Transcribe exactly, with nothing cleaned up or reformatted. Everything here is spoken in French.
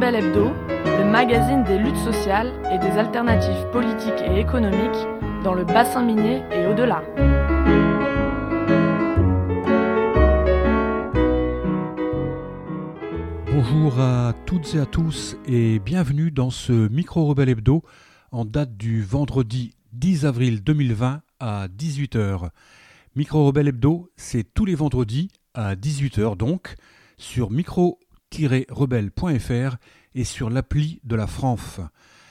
Rebelle Hebdo, le magazine des luttes sociales et des alternatives politiques et économiques dans le bassin minier et au-delà. Bonjour à toutes et à tous et bienvenue dans ce Micro Rebelle Hebdo en date du vendredi dix avril deux mille vingt à dix-huit heures. Micro Rebelle Hebdo, c'est tous les vendredis à dix-huit heures donc sur micro tiret rebelle point f r et sur l'appli de la F R A N F.